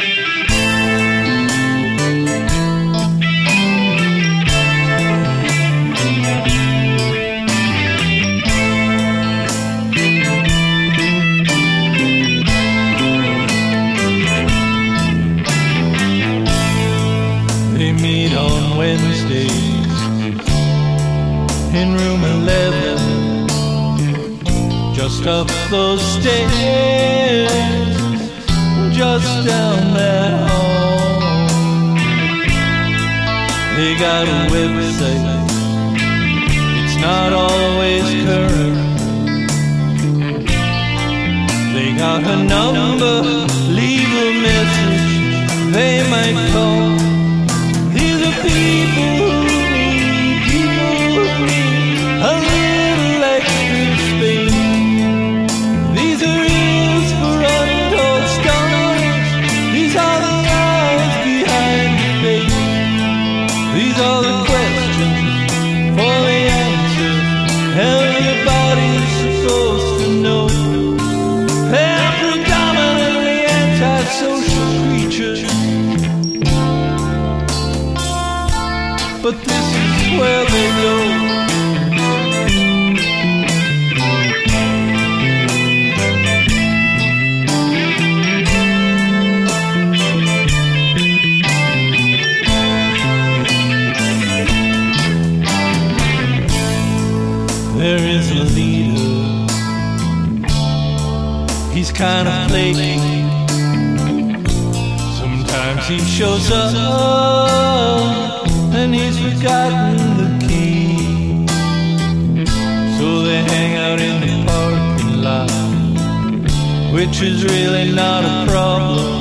They meet on Wednesdays in room 11, just up those stairs, just down that hall. They got a website, it's not always current. They got her number, leave a message, they might call. These are people who need a little extra space. These are ears for untold stories. These are the eyes behind the face. These are the questions for the answers everybody's supposed to know. They're predominantly antisocial creatures, but this is where they go. There is a leader, he's kind of flaky. Sometimes he shows up and he's forgotten the key. So they hang out in the parking lot, which is really not a problem.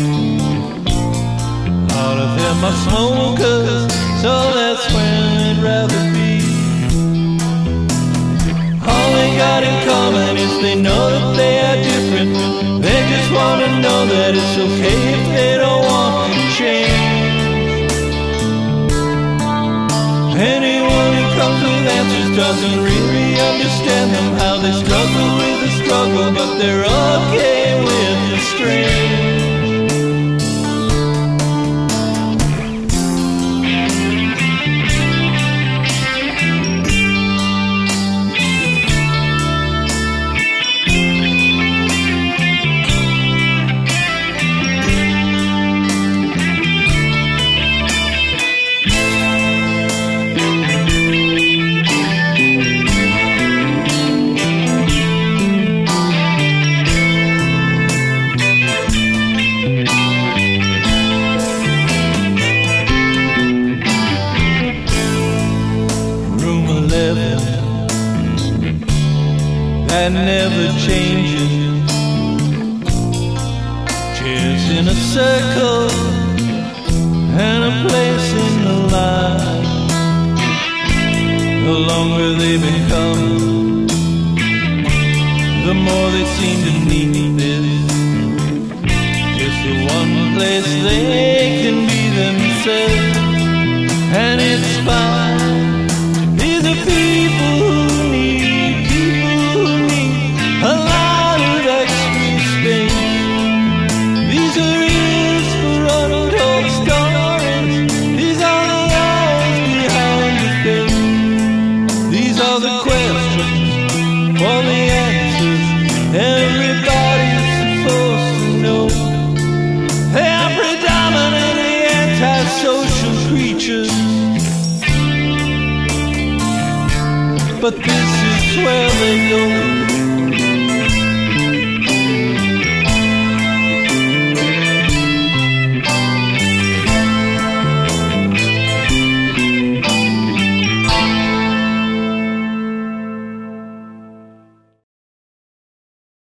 All of them are smokers, so that's where they'd rather be. All they got in common is they know that they are different. They just want to know that it's okay if they don't want to change. Anyone who comes with answers doesn't really understand them, how they struggle with the struggle, but they're okay with the strange. That never changes. Chairs in a circle and a place in the line. The longer they become, the more they seem to need this. Just the one place they can be themselves, and it's fine. These are people who a lot of extra space. These are ears for untold stories. These are the eyes behind the face. These are the questions for the answers everybody's supposed to know. They are predominantly antisocial creatures, but this is where they go.